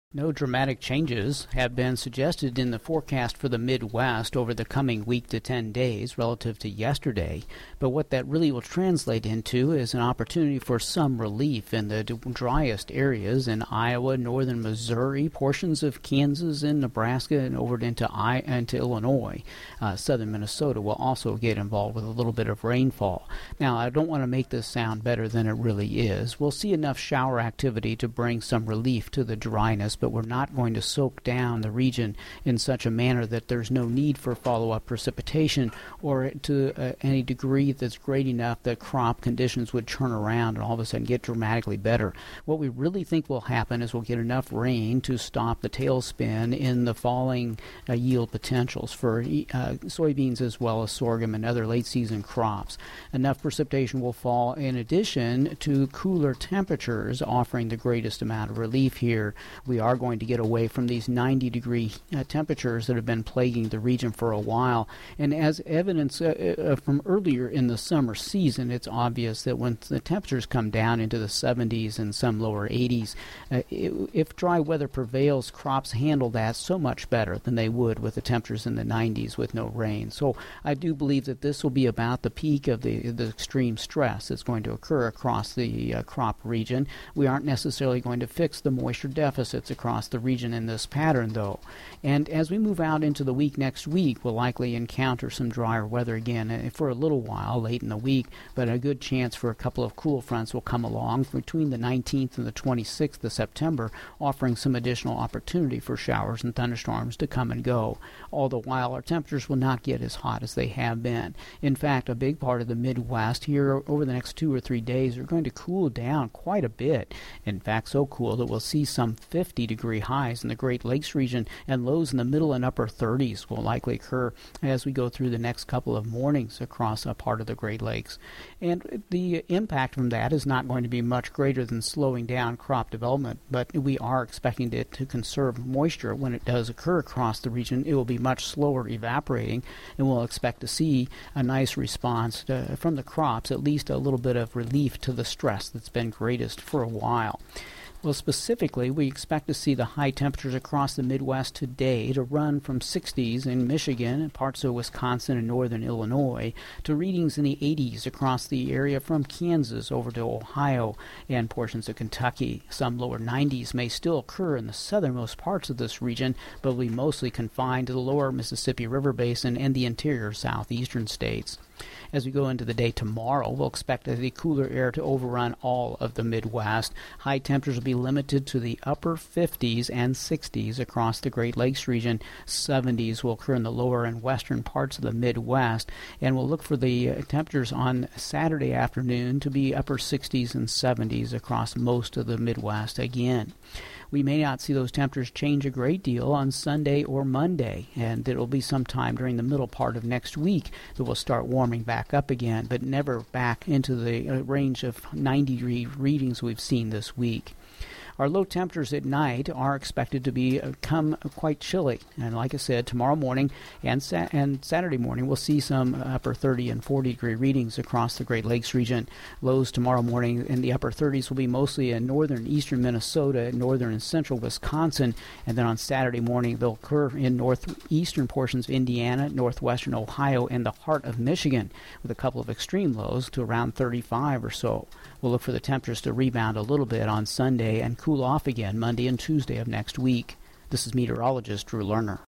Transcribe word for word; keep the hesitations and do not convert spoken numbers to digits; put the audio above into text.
No dramatic changes have been suggested in the forecast for the Midwest over the coming week to ten days relative to yesterday, but what that really will translate into is an opportunity for some relief in the driest areas in Iowa, northern Missouri, portions of Kansas and Nebraska, and over into, I- into Illinois. Uh, southern Minnesota will also get involved with a little bit of rainfall. Now, I don't want to make this sound better than it really is. We'll see enough shower activity to bring some relief to the dryness, but we're not going to soak down the region in such a manner that there's no need for follow-up precipitation or to uh, any degree that's great enough that crop conditions would turn around and all of a sudden get dramatically better. What we really think will happen is we'll get enough rain to stop the tailspin in the falling uh, yield potentials for uh, soybeans as well as sorghum and other late-season crops. Enough precipitation will fall in addition to cooler temperatures offering the greatest amount of relief here. We are going to get away from these ninety degree uh, temperatures that have been plaguing the region for a while. And as evidence uh, uh, from earlier in the summer season, it's obvious that when the temperatures come down into the seventies and some lower eighties, uh, if dry weather prevails, crops handle that so much better than they would with the temperatures in the nineties with no rain. So I do believe that this will be about the peak of the, the extreme stress that's going to occur across the uh, crop region. We aren't necessarily going to fix the moisture deficits across the region in this pattern, though. And as we move out into the week next week, we'll likely encounter some drier weather again for a little while late in the week, but a good chance for a couple of cool fronts will come along between the nineteenth and the twenty-sixth of September, offering some additional opportunity for showers and thunderstorms to come and go. All the while, our temperatures will not get as hot as they have been. In fact, a big part of the Midwest here over the next two or three days are going to cool down quite a bit. In fact, so cool that we'll see some fifty degree highs in the Great Lakes region, and lows in the middle and upper thirties will likely occur as we go through the next couple of mornings across a part of the Great Lakes. And the impact from that is not going to be much greater than slowing down crop development, but we are expecting it to conserve moisture when it does occur across the region. It will be much slower evaporating, and we'll expect to see a nice response to, from the crops, at least a little bit of relief to the stress that's been greatest for a while. Well, specifically, we expect to see the high temperatures across the Midwest today to run from sixties in Michigan and parts of Wisconsin and northern Illinois to readings in the eighties across the area from Kansas over to Ohio and portions of Kentucky. Some lower nineties may still occur in the southernmost parts of this region, but will be mostly confined to the lower Mississippi River Basin and the interior southeastern states. As we go into the day tomorrow, we'll expect the cooler air to overrun all of the Midwest. High temperatures will be limited to the upper fifties and sixties across the Great Lakes region. seventies will occur in the lower and western parts of the Midwest. And we'll look for the temperatures on Saturday afternoon to be upper sixties and seventies across most of the Midwest again. We may not see those temperatures change a great deal on Sunday or Monday, and it will be sometime during the middle part of next week that we'll start warming back up again, but never back into the uh, range of ninety degree readings we've seen this week. Our low temperatures at night are expected to become quite chilly. And like I said, tomorrow morning and sa- and Saturday morning, we'll see some upper thirty and forty degree readings across the Great Lakes region. Lows tomorrow morning in the upper thirties will be mostly in northern eastern Minnesota, northern and central Wisconsin. And then on Saturday morning, they'll occur in northeastern portions of Indiana, northwestern Ohio, and the heart of Michigan, with a couple of extreme lows to around thirty-five or so. We'll look for the temperatures to rebound a little bit on Sunday and cool off again Monday and Tuesday of next week. This is meteorologist Drew Lerner.